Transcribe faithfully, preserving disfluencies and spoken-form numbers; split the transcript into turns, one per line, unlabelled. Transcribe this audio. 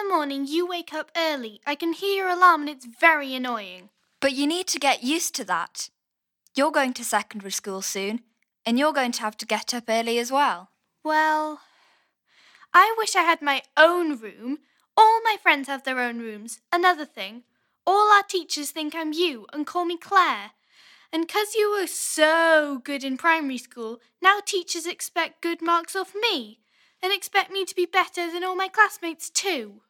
morning you wake up early. I can hear your alarm and it's very annoying.
But you need to get used to that. You're going to secondary school soon, and you're going to have to get up early as well.
Well, I wish I had my own room. All my friends have their own rooms. Another thing, all our teachers think I'm you and call me Claire. And 'cause you were so good in primary school, now teachers expect good marks off me and expect me to be better than all my classmates too.